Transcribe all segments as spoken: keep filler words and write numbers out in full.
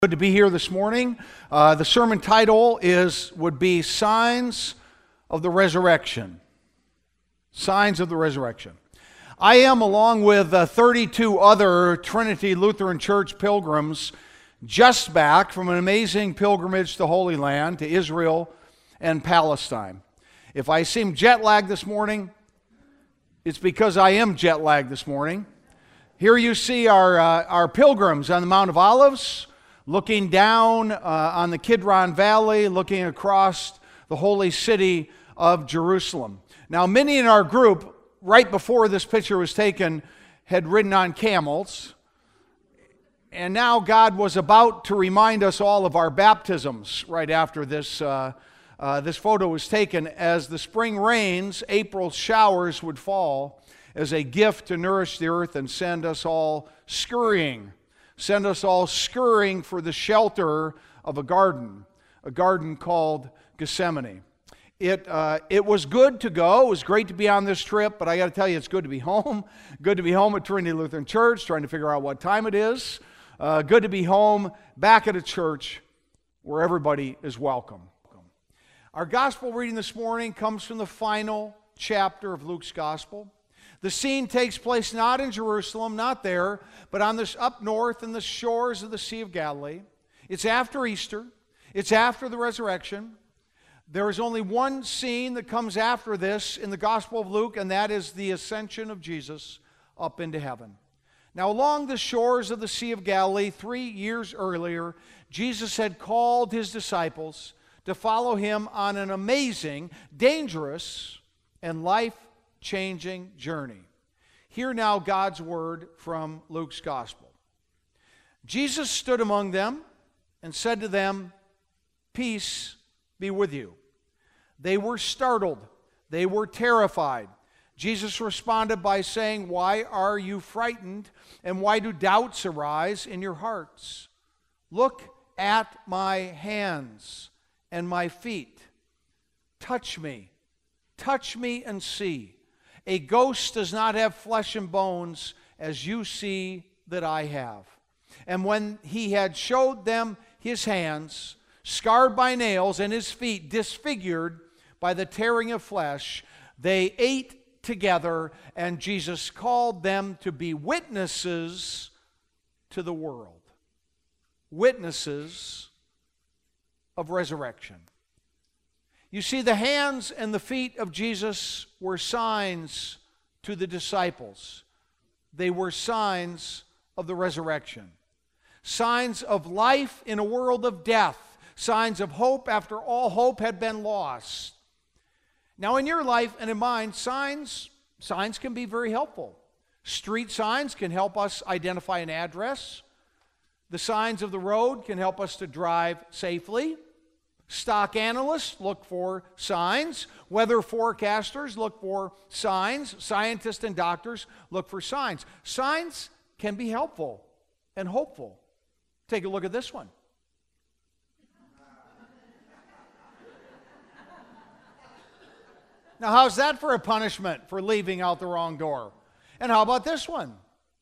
Good to be here this morning. Uh, the sermon title is would be Signs of the Resurrection. Signs of the Resurrection. I am, along with uh, thirty-two other Trinity Lutheran Church pilgrims, just back from an amazing pilgrimage to Holy Land, to Israel and Palestine. If I seem jet lagged this morning, it's because I am jet lagged this morning. Here you see our, uh, our pilgrims on the Mount of Olives, looking down uh, on the Kidron Valley, looking across the holy city of Jerusalem. Now, many in our group, right before this picture was taken, had ridden on camels. And now God was about to remind us all of our baptisms right after this, uh, uh, this photo was taken. As the spring rains, April's showers would fall as a gift to nourish the earth and send us all scurrying Send us all scurrying for the shelter of a garden, a garden called Gethsemane. It, uh, it was good to go. It was great to be on this trip, but I got to tell you, it's good to be home. Good to be home at Trinity Lutheran Church, trying to figure out what time it is. Uh, good to be home, back at a church where everybody is welcome. Our gospel reading this morning comes from the final chapter of Luke's gospel. The scene takes place not in Jerusalem, not there, but on this up north in the shores of the Sea of Galilee. It's after Easter. It's after the resurrection. There is only one scene that comes after this in the Gospel of Luke, and that is the ascension of Jesus up into heaven. Now, along the shores of the Sea of Galilee, three years earlier, Jesus had called his disciples to follow him on an amazing, dangerous, and life changing journey. Hear now God's word from Luke's gospel. Jesus stood among them and said to them, "Peace be with you." They were startled. They were terrified. Jesus responded by saying, "Why are you frightened, and why do doubts arise in your hearts? Look at my hands and my feet. Touch me. Touch me and see. A ghost does not have flesh and bones, as you see that I have." And when he had showed them his hands, scarred by nails, and his feet disfigured by the tearing of flesh, they ate together, and Jesus called them to be witnesses to the world. Witnesses of resurrection. You see, the hands and the feet of Jesus were signs to the disciples. They were signs of the resurrection. Signs of life in a world of death. Signs of hope after all hope had been lost. Now, in your life and in mine, signs, signs can be very helpful. Street signs can help us identify an address. The signs of the road can help us to drive safely. Stock analysts look for signs. Weather forecasters look for signs. Scientists and doctors look for signs. Signs can be helpful and hopeful. Take a look at this one. Now, how's that for a punishment for leaving out the wrong door? And how about this one?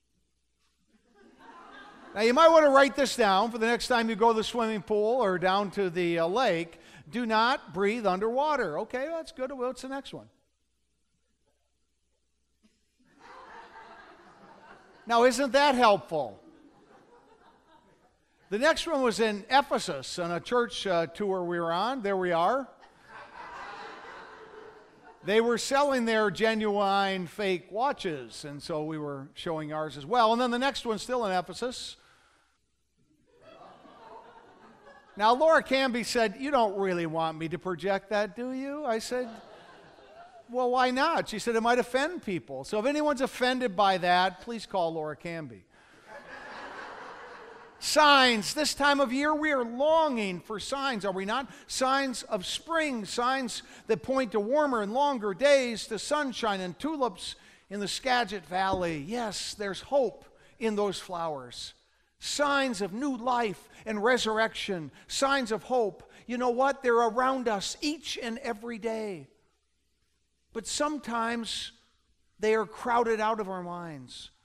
Now, you might want to write this down for the next time you go to the swimming pool or down to the uh, lake. Do not breathe underwater. Okay, that's good. What's the next one? Now, isn't that helpful? The next one was in Ephesus on a church uh, tour we were on. There we are. They were selling their genuine fake watches, and so we were showing ours as well. And then the next one's still in Ephesus. Now, Laura Canby said, "You don't really want me to project that, do you?" I said, "Well, why not?" She said, "It might offend people. So if anyone's offended by that, please call Laura Canby." Signs. This time of year, we are longing for signs, are we not? Signs of spring, signs that point to warmer and longer days, to sunshine and tulips in the Skagit Valley. Yes, there's hope in those flowers. Signs of new life and resurrection, signs of hope. You know what? They're around us each and every day. But sometimes they are crowded out of our minds.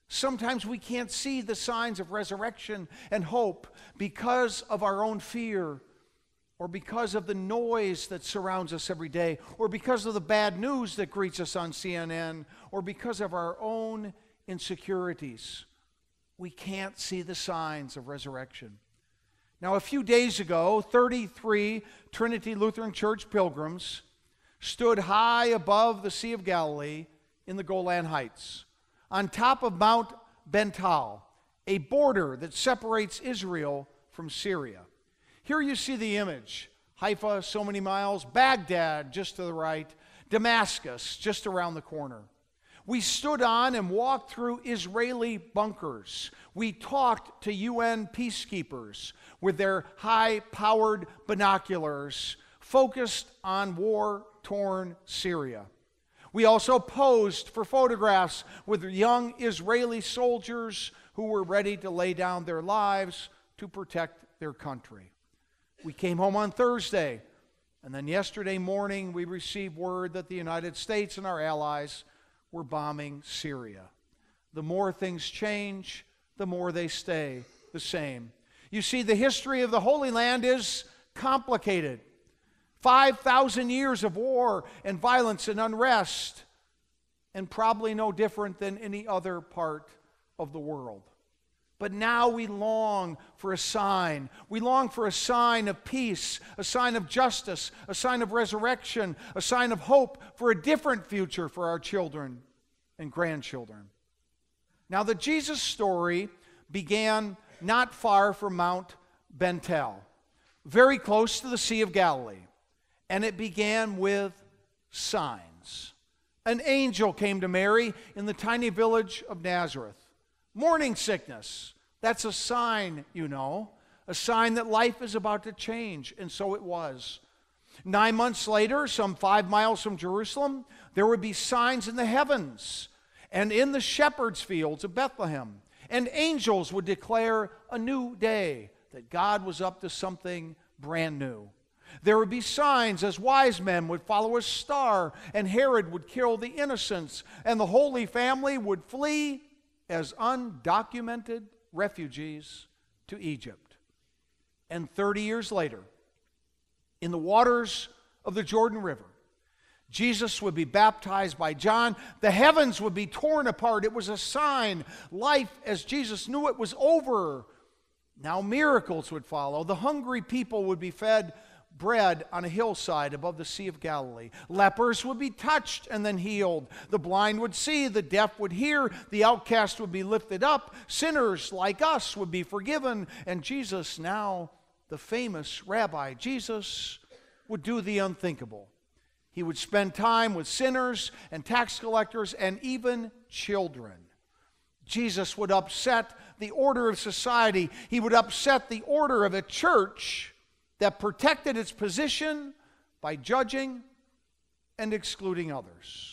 Sometimes we can't see the signs of resurrection and hope because of our own fear, or because of the noise that surrounds us every day, or because of the bad news that greets us on C N N, or because of our own insecurities. We can't see the signs of resurrection. Now, a few days ago, thirty-three Trinity Lutheran Church pilgrims stood high above the Sea of Galilee in the Golan Heights, on top of Mount Bental, a border that separates Israel from Syria. Here you see the image. Haifa, so many miles. Baghdad, just to the right. Damascus, just around the corner. We stood on and walked through Israeli bunkers. We talked to U N peacekeepers with their high-powered binoculars focused on war-torn Syria. We also posed for photographs with young Israeli soldiers who were ready to lay down their lives to protect their country. We came home on Thursday, and then yesterday morning we received word that the United States and our allies were bombing Syria. The more things change, the more they stay the same. You see, the history of the Holy Land is complicated. five thousand years of war and violence and unrest, and probably no different than any other part of the world. But now we long for a sign. We long for a sign of peace, a sign of justice, a sign of resurrection, a sign of hope for a different future for our children and grandchildren. Now, the Jesus story began not far from Mount Bental, very close to the Sea of Galilee. And it began with signs. An angel came to Mary in the tiny village of Nazareth. Morning sickness, that's a sign, you know, a sign that life is about to change, and so it was. Nine months later, some five miles from Jerusalem, there would be signs in the heavens and in the shepherds' fields of Bethlehem, and angels would declare a new day, that God was up to something brand new. There would be signs as wise men would follow a star, and Herod would kill the innocents, and the Holy Family would flee as undocumented refugees to Egypt. And thirty years later, in the waters of the Jordan River, Jesus would be baptized by John. The heavens would be torn apart. It was a sign. Life, as Jesus knew it, was over. Now miracles would follow. The hungry people would be fed bread on a hillside above the Sea of Galilee. Lepers would be touched and then healed. The blind would see, the deaf would hear, the outcast would be lifted up, sinners like us would be forgiven, and Jesus, now the famous Rabbi Jesus, would do the unthinkable. He would spend time with sinners and tax collectors and even children. Jesus would upset the order of society. He would upset the order of a church that protected its position by judging and excluding others.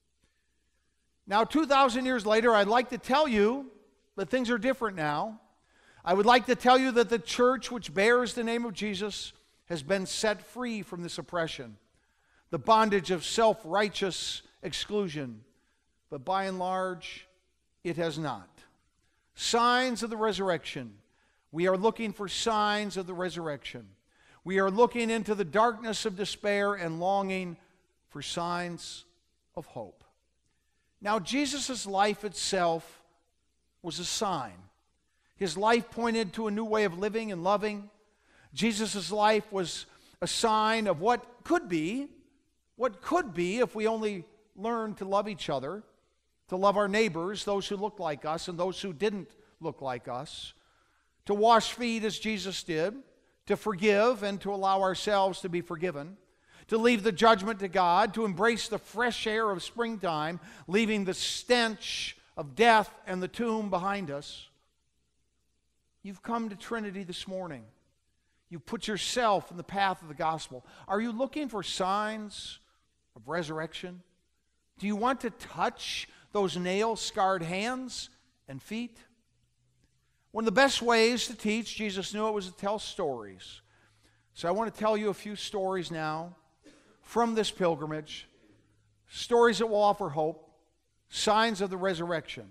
Now, two thousand years later, I'd like to tell you that things are different now. I would like to tell you that the church which bears the name of Jesus has been set free from this oppression, the bondage of self-righteous exclusion. But by and large, it has not. Signs of the resurrection. We are looking for signs of the resurrection. We are looking into the darkness of despair and longing for signs of hope. Now, Jesus' life itself was a sign. His life pointed to a new way of living and loving. Jesus' life was a sign of what could be, what could be if we only learned to love each other, to love our neighbors, those who looked like us and those who didn't look like us, to wash feet as Jesus did, to forgive and to allow ourselves to be forgiven, to leave the judgment to God, to embrace the fresh air of springtime, leaving the stench of death and the tomb behind us. You've come to Trinity this morning. You've put yourself in the path of the gospel. Are you looking for signs of resurrection? Do you want to touch those nail-scarred hands and feet? One of the best ways to teach, Jesus knew it, was to tell stories. So I want to tell you a few stories now from this pilgrimage, stories that will offer hope, signs of the resurrection.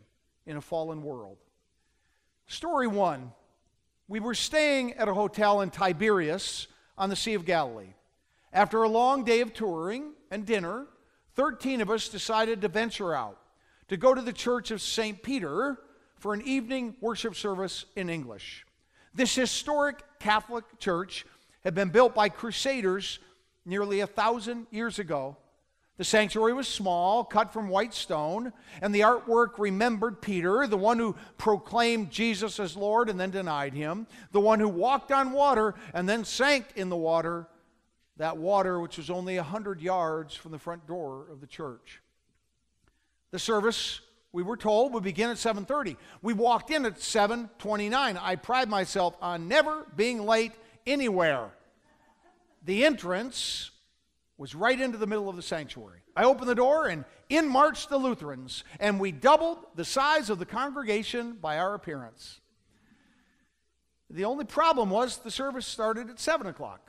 in a fallen world. Story one, we were staying at a hotel in Tiberias on the Sea of Galilee. After a long day of touring and dinner, thirteen of us decided to venture out to go to the Church of Saint Peter for an evening worship service in English. This historic Catholic church had been built by crusaders nearly a thousand years ago. The sanctuary was small, cut from white stone, and the artwork remembered Peter, the one who proclaimed Jesus as Lord and then denied him, the one who walked on water and then sank in the water, that water which was only a hundred yards from the front door of the church. The service, we were told, would begin at seven thirty. We walked in at seven twenty-nine. I pride myself on never being late anywhere. The entrance was right into the middle of the sanctuary. I opened the door, and in marched the Lutherans, and we doubled the size of the congregation by our appearance. The only problem was the service started at seven o'clock.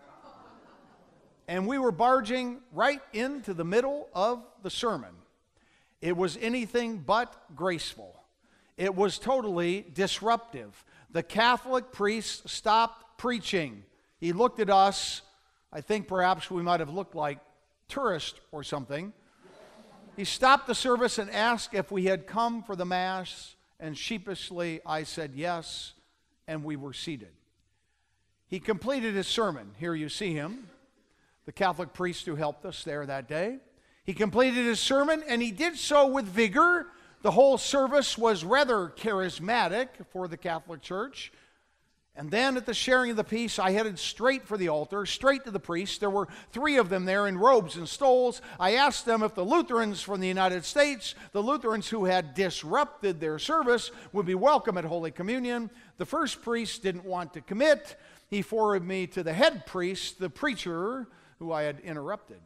And we were barging right into the middle of the sermon. It was anything but graceful. It was totally disruptive. The Catholic priest stopped preaching. He looked at us. I think perhaps we might have looked like tourists or something. He stopped the service and asked if we had come for the Mass, and sheepishly I said yes, and we were seated. He completed his sermon. Here you see him, the Catholic priest who helped us there that day. He completed his sermon, and he did so with vigor. The whole service was rather charismatic for the Catholic Church. And then at the sharing of the peace, I headed straight for the altar, straight to the priest. There were three of them there in robes and stoles. I asked them if the Lutherans from the United States, the Lutherans who had disrupted their service, would be welcome at Holy Communion. The first priest didn't want to commit. He forwarded me to the head priest, the preacher, who I had interrupted.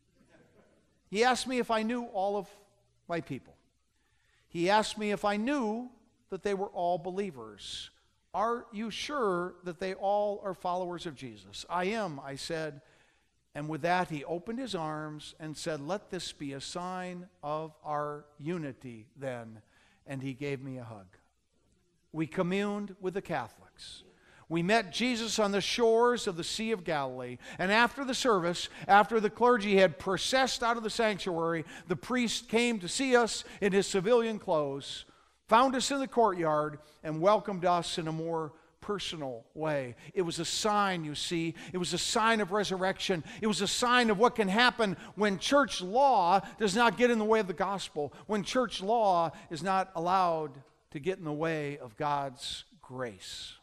He asked me if I knew all of my people. He asked me if I knew that they were all believers. Are you sure that they all are followers of Jesus? I am, I said. And with that, he opened his arms and said, let this be a sign of our unity then. And he gave me a hug. We communed with the Catholics. We met Jesus on the shores of the Sea of Galilee. And after the service, after the clergy had processed out of the sanctuary, the priest came to see us in his civilian clothes, found us in the courtyard, and welcomed us in a more personal way. It was a sign, you see. It was a sign of resurrection. It was a sign of what can happen when church law does not get in the way of the gospel, when church law is not allowed to get in the way of God's grace.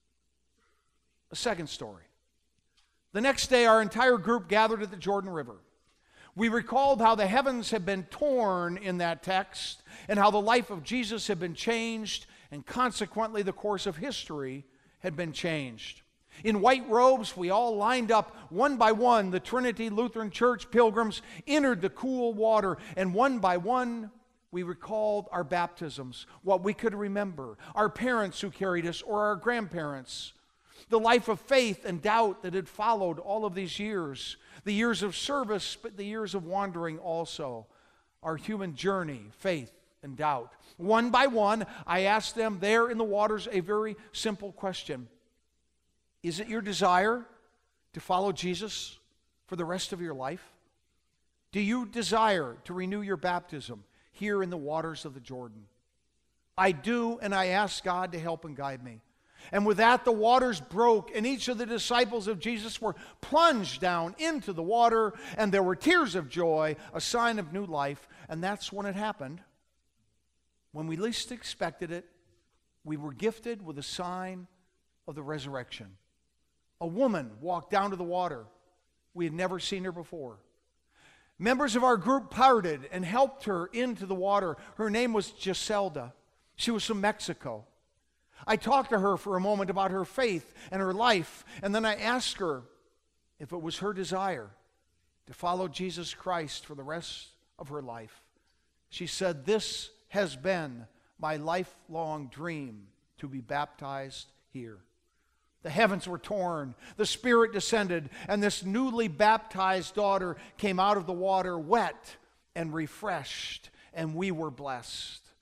A second story. The next day, our entire group gathered at the Jordan River. We recalled how the heavens had been torn in that text and how the life of Jesus had been changed, and consequently the course of history had been changed. In white robes, we all lined up one by one. The Trinity Lutheran Church pilgrims entered the cool water, and one by one we recalled our baptisms, what we could remember, our parents who carried us or our grandparents, the life of faith and doubt that had followed all of these years, the years of service, but the years of wandering also, our human journey, faith and doubt. One by one, I asked them there in the waters a very simple question. Is it your desire to follow Jesus for the rest of your life? Do you desire to renew your baptism here in the waters of the Jordan? I do, and I ask God to help and guide me. And with that, the waters broke, and each of the disciples of Jesus were plunged down into the water, and there were tears of joy, a sign of new life. And that's when it happened. When we least expected it, we were gifted with a sign of the resurrection. A woman walked down to the water. We had never seen her before. Members of our group parted and helped her into the water. Her name was Giselda. She was from Mexico. I talked to her for a moment about her faith and her life, and then I asked her if it was her desire to follow Jesus Christ for the rest of her life. She said, "This has been my lifelong dream, to be baptized here." The heavens were torn, the Spirit descended, and this newly baptized daughter came out of the water wet and refreshed, and we were blessed.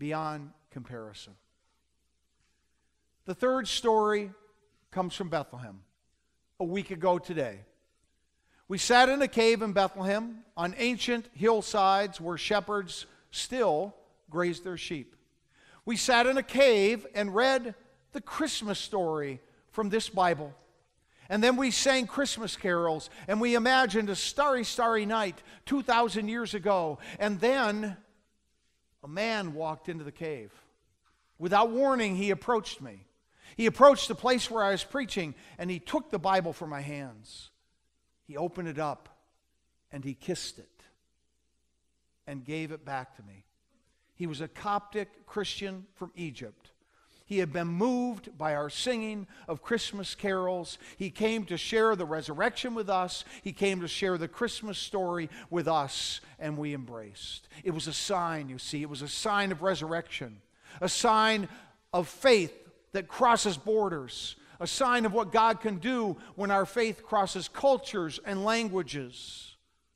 beyond comparison. The third story comes from Bethlehem, a week ago today. We sat in a cave in Bethlehem on ancient hillsides where shepherds still grazed their sheep. We sat in a cave and read the Christmas story from this Bible. And then we sang Christmas carols, and we imagined a starry, starry night two thousand years ago. And then a man walked into the cave. Without warning, he approached me. He approached the place where I was preaching, and he took the Bible from my hands. He opened it up, and he kissed it and gave it back to me. He was a Coptic Christian from Egypt. He had been moved by our singing of Christmas carols. He came to share the resurrection with us. He came to share the Christmas story with us, and we embraced. It was a sign, you see. It was a sign of resurrection, a sign of faith that crosses borders, a sign of what God can do when our faith crosses cultures and languages.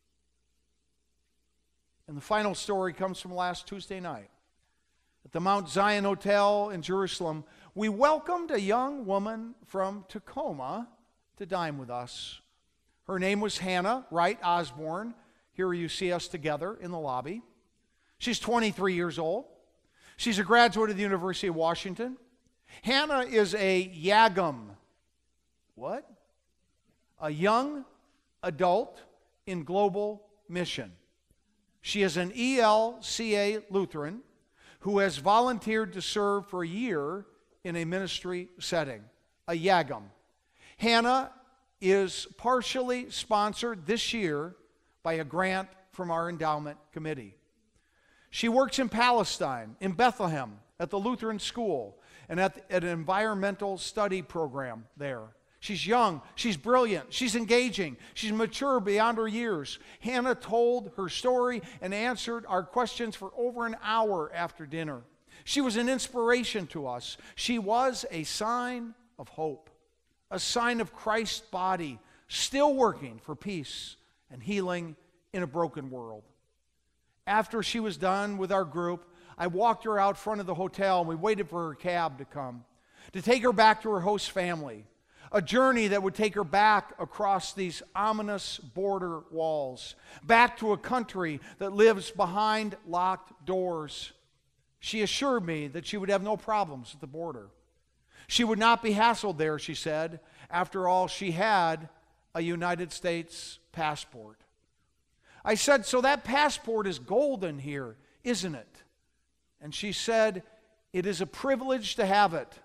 And the final story comes from last Tuesday night. At the Mount Zion Hotel in Jerusalem, we welcomed a young woman from Tacoma to dine with us. Her name was Hannah Wright Osborne. Here you see us together in the lobby. She's twenty-three years old. She's a graduate of the University of Washington. Hannah is a YAGM. What? A young adult in global mission. She is an E L C A Lutheran who has volunteered to serve for a year in a ministry setting, a YAGM. Hannah is partially sponsored this year by a grant from our endowment committee. She works in Palestine, in Bethlehem, at the Lutheran school, and at, at an environmental study program there. She's young, she's brilliant, she's engaging, she's mature beyond her years. Hannah told her story and answered our questions for over an hour after dinner. She was an inspiration to us. She was a sign of hope, a sign of Christ's body still working for peace and healing in a broken world. After she was done with our group, I walked her out front of the hotel, and we waited for her cab to come, to take her back to her host family, a journey that would take her back across these ominous border walls, back to a country that lives behind locked doors. She assured me that she would have no problems at the border. She would not be hassled there, she said. After all, she had a United States passport. I said, so that passport is golden here, isn't it? And she said, it is a privilege to have it,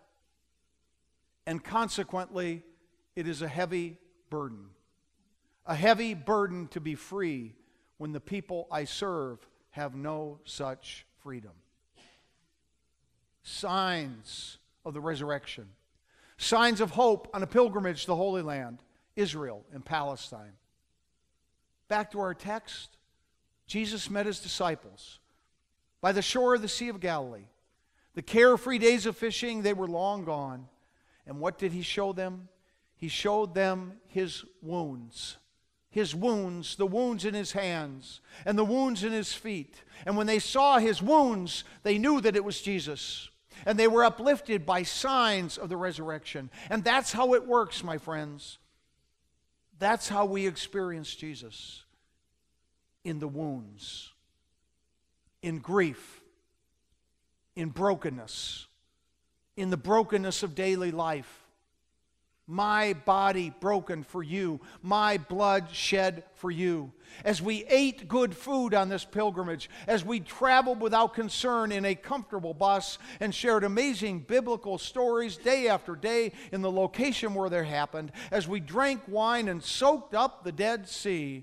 and consequently, it is a heavy burden. A heavy burden to be free when the people I serve have no such freedom. Signs of the resurrection. Signs of hope on a pilgrimage to the Holy Land, Israel and Palestine. Back to our text, Jesus met his disciples by the shore of the Sea of Galilee. The carefree days of fishing, they were long gone. And what did he show them? He showed them his wounds. His wounds, the wounds in his hands and the wounds in his feet. And when they saw his wounds, they knew that it was Jesus. And they were uplifted by signs of the resurrection. And that's how it works, my friends. That's how we experience Jesus. In the wounds. In grief, in brokenness, in the brokenness of daily life. My body broken for you, my blood shed for you. As we ate good food on this pilgrimage, as we traveled without concern in a comfortable bus and shared amazing biblical stories day after day in the location where they happened, as we drank wine and soaked up the Dead Sea,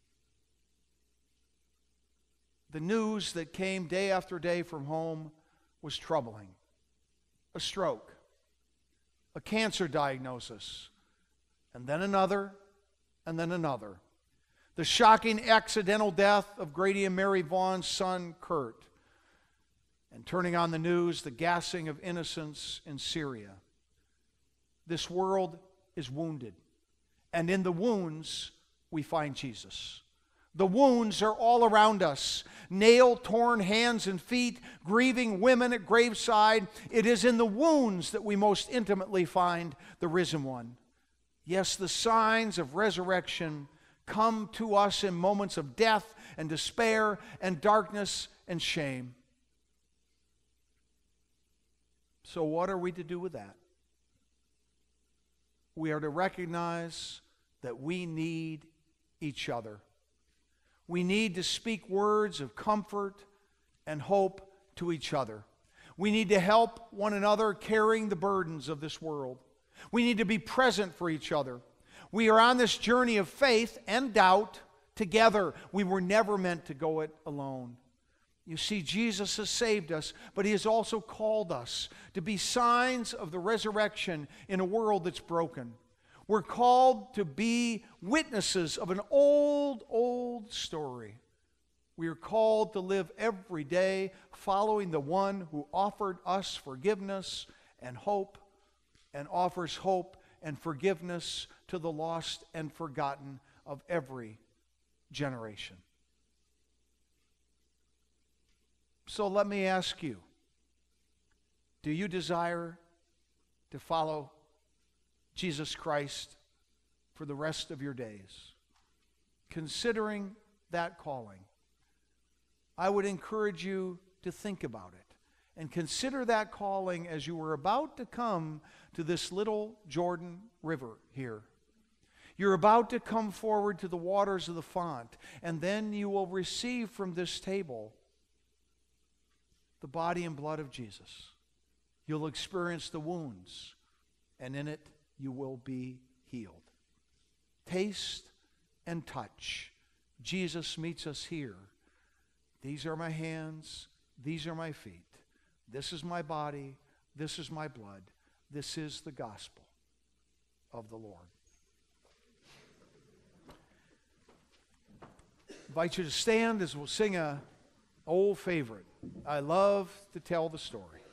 the news that came day after day from home was troubling. A stroke, a cancer diagnosis, and then another, and then another. The shocking accidental death of Grady and Mary Vaughn's son, Kurt. And turning on the news, the gassing of innocents in Syria. This world is wounded, and in the wounds we find Jesus. The wounds are all around us. Nail-torn hands and feet, grieving women at graveside. It is in the wounds that we most intimately find the risen one. Yes, the signs of resurrection come to us in moments of death and despair and darkness and shame. So what are we to do with that? We are to recognize that we need each other. We need to speak words of comfort and hope to each other. We need to help one another carrying the burdens of this world. We need to be present for each other. We are on this journey of faith and doubt together. We were never meant to go it alone. You see, Jesus has saved us, but He has also called us to be signs of the resurrection in a world that's broken. We're called to be witnesses of an old, old story. We are called to live every day following the one who offered us forgiveness and hope, and offers hope and forgiveness to the lost and forgotten of every generation. So let me ask you, do you desire to follow Jesus Christ for the rest of your days? Considering that calling, I would encourage you to think about it and consider that calling as you are about to come to this little Jordan River here. You're about to come forward to the waters of the font, and then you will receive from this table the body and blood of Jesus. You'll experience the wounds, and in it you will be healed. Taste and touch. Jesus meets us here. These are my hands. These are my feet. This is my body. This is my blood. This is the gospel of the Lord. I invite you to stand as we'll sing a old favorite. I love to tell the story.